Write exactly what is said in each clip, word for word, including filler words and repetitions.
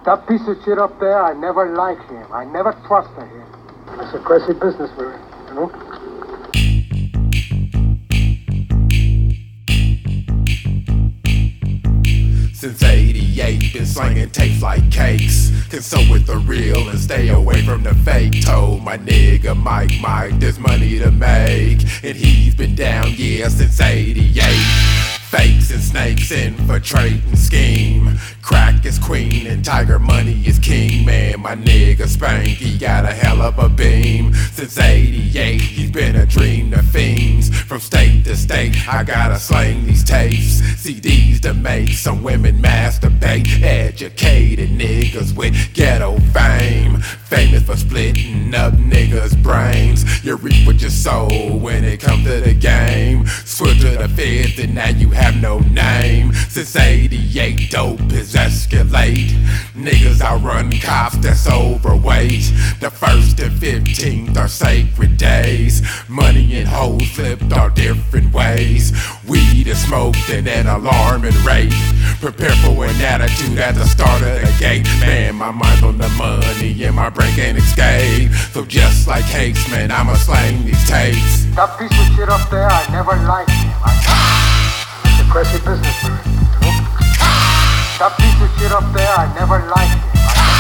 That piece of shit up there, I never liked him. I never trusted him. It's a crazy business, man, you know? Since eighty-eight, been slinging tapes like cakes. Consult with the real and stay away from the fake. Told my nigga Mike, Mike, there's money to make. And he's been down, yeah, since eighty-eight. Fakes and snakes infiltrate and scheme. Crack is queen and tiger money is king. Man, my nigga Spank, he got a hell of a beam. Since eighty-eight, he's been a dream to fiends. From state to state, I gotta sling these tapes. C Ds to make some women masturbate. Educated niggas with ghetto fame. Famous for splitting up niggas' brains. You reap what you sow when it comes to the game. Switch to the feds and now you have no name. Since eighty-eight, dope is escalate. Niggas outrun cops that's overweight. The first and fifteenth are sacred days. Money and hoes flipped all different ways. Weed is smoked at an alarming rate. Prepare for an attitude at the start of the gate. Man, my mind's on the money and my brain can't escape. So just like Cakes, man, I'ma slang these tapes. That piece of shit up there, I never liked him. I It's a crazy business, man, you know? That piece of shit up there, I never liked him.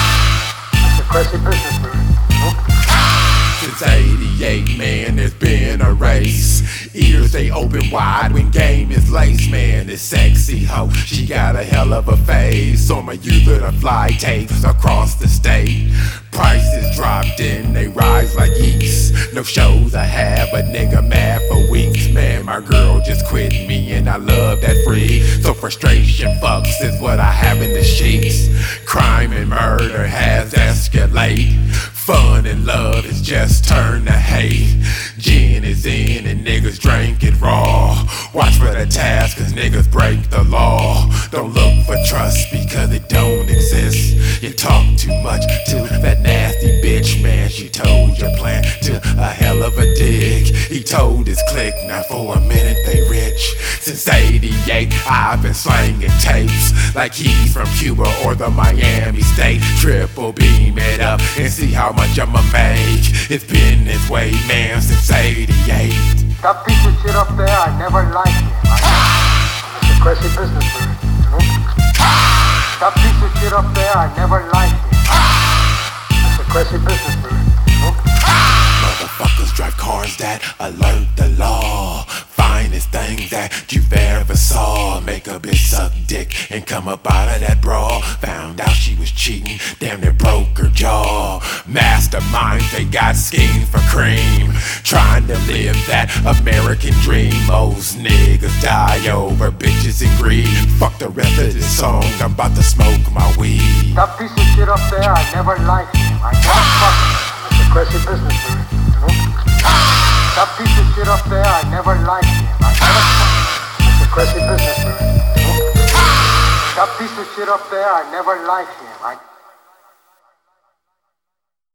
I It's a crazy business, man, you know? Since eighty-eight, man, there's been a race. Ears they open wide when game is laced. Man, this sexy hoe, she got a hell of a face. On my youth of the fly tapes across the state. Prices dropped in, they rise like yeast. No shows I have, a nigga mad for weeks. Man, my girl just quit me and I love that freak. So frustration fucks is what I have in the sheets. Crime and murder has escalated. Fun and love has just turned to hate. Gin is in and niggas drink it raw. Watch for the task cause niggas break the law. Don't look for trust because it don't exist. You talk too much to that nasty bitch, man. She told your plan to a hell of a dick. He told his clique, now for a minute they rich. Since eighty-eight I've been slanging tapes like he's from Cuba or the Miami State. Triple beam it up and see how much I'ma make. It's been this way, man, since eighty-eight. That piece of shit up there, I never liked him. I It's a crazy business, man, you know? That piece of shit up there, I never liked him. It's a crazy business, man, you know? Motherfuckers drive cars that alert the law. Finest thing that you've ever saw. Make a bitch suck dick and come up out of that brawl. Found out she was cheating, damn near broke her jaw. Masterminds, they got schemes for cream. Trying to live that American dream. Most niggas die over bitches and greed. Fuck the rest of this song, I'm about to smoke my weed. That piece of shit up there, I never liked him. I never fucked him. It's a crazy business, man, you know? That piece of shit up there, I never liked him. I never fucked him. It's a crazy business, man, you know? That piece of shit up there, I never liked him. I